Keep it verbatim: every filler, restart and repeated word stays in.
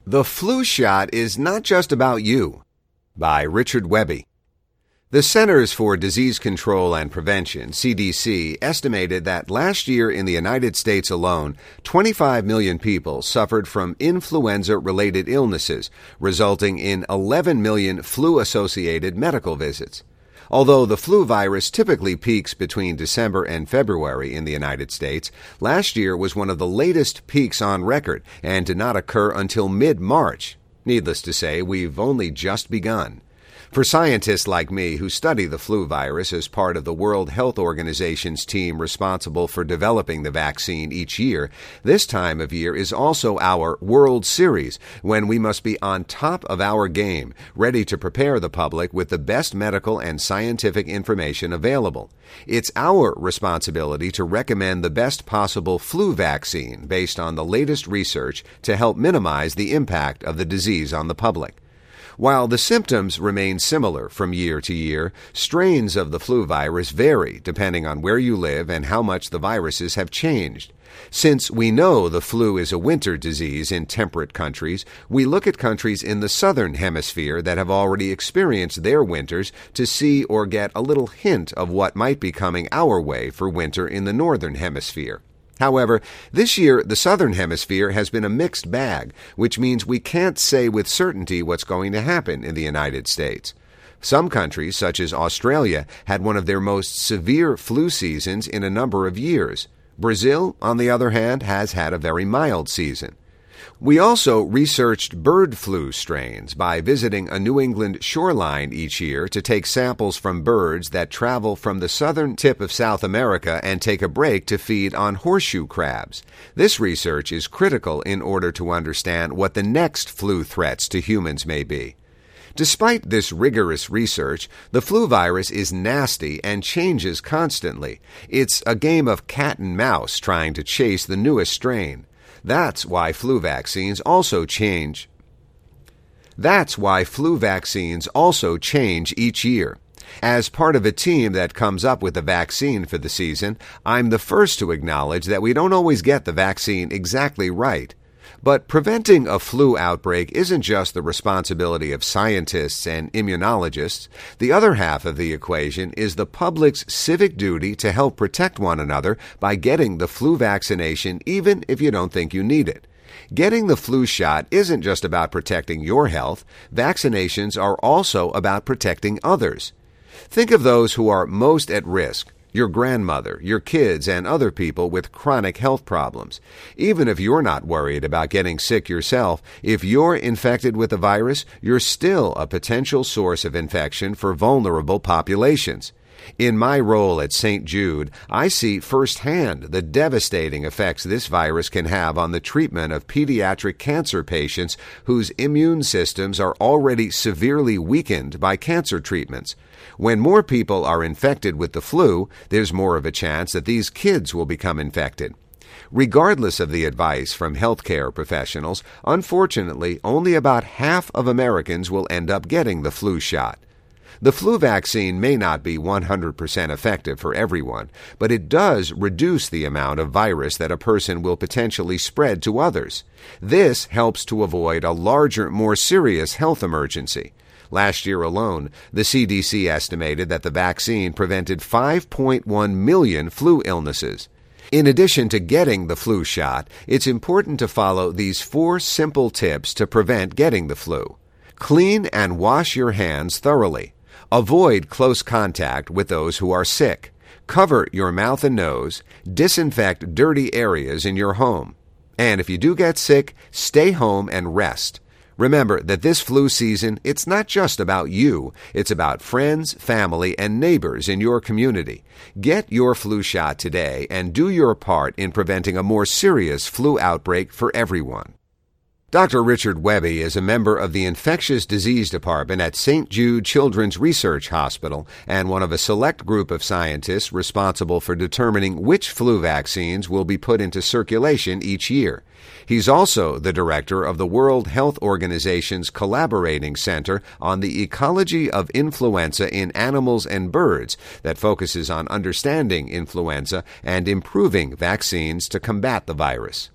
The Flu Shot is Not Just About You, by Richard Webby. The Centers for Disease Control and Prevention, C D C, estimated that last year in the United States alone, twenty-five million people suffered from influenza-related illnesses, resulting in eleven million flu-associated medical visits. Although the flu virus typically peaks between December and February in the United States, last year was one of the latest peaks on record and did not occur until mid-March. Needless to say, we've only just begun. For scientists like me who study the flu virus as part of the World Health Organization's team responsible for developing the vaccine each year, this time of year is also our World Series, when we must be on top of our game, ready to prepare the public with the best medical and scientific information available. It's our responsibility to recommend the best possible flu vaccine based on the latest research to help minimize the impact of the disease on the public. While the symptoms remain similar from year to year, strains of the flu virus vary depending on where you live and how much the viruses have changed. Since we know the flu is a winter disease in temperate countries, we look at countries in the southern hemisphere that have already experienced their winters to see or get a little hint of what might be coming our way for winter in the northern hemisphere. However, this year, the Southern Hemisphere has been a mixed bag, which means we can't say with certainty what's going to happen in the United States. Some countries, such as Australia, had one of their most severe flu seasons in a number of years. Brazil, on the other hand, has had a very mild season. We also researched bird flu strains by visiting a New England shoreline each year to take samples from birds that travel from the southern tip of South America and take a break to feed on horseshoe crabs. This research is critical in order to understand what the next flu threats to humans may be. Despite this rigorous research, the flu virus is nasty and changes constantly. It's a game of cat and mouse trying to chase the newest strain. That's why flu vaccines also change. That's why flu vaccines also change each year. As part of a team that comes up with a vaccine for the season, I'm the first to acknowledge that we don't always get the vaccine exactly right. But preventing a flu outbreak isn't just the responsibility of scientists and immunologists. The other half of the equation is the public's civic duty to help protect one another by getting the flu vaccination even if you don't think you need it. Getting the flu shot isn't just about protecting your health. Vaccinations are also about protecting others. Think of those who are most at risk. Your grandmother, your kids, and other people with chronic health problems. Even if you're not worried about getting sick yourself, if you're infected with the virus, you're still a potential source of infection for vulnerable populations. In my role at Saint Jude, I see firsthand the devastating effects this virus can have on the treatment of pediatric cancer patients whose immune systems are already severely weakened by cancer treatments. When more people are infected with the flu, there's more of a chance that these kids will become infected. Regardless of the advice from healthcare professionals, unfortunately, only about half of Americans will end up getting the flu shot. The flu vaccine may not be one hundred percent effective for everyone, but it does reduce the amount of virus that a person will potentially spread to others. This helps to avoid a larger, more serious health emergency. Last year alone, the C D C estimated that the vaccine prevented five point one million flu illnesses. In addition to getting the flu shot, it's important to follow these four simple tips to prevent getting the flu. Clean and wash your hands thoroughly. Avoid close contact with those who are sick. Cover your mouth and nose. Disinfect dirty areas in your home. And if you do get sick, stay home and rest. Remember that this flu season, it's not just about you. It's about friends, family, and neighbors in your community. Get your flu shot today and do your part in preventing a more serious flu outbreak for everyone. Doctor Richard Webby is a member of the Infectious Disease Department at Saint Jude Children's Research Hospital and one of a select group of scientists responsible for determining which flu vaccines will be put into circulation each year. He's also the director of the World Health Organization's Collaborating Center on the Ecology of Influenza in Animals and Birds that focuses on understanding influenza and improving vaccines to combat the virus.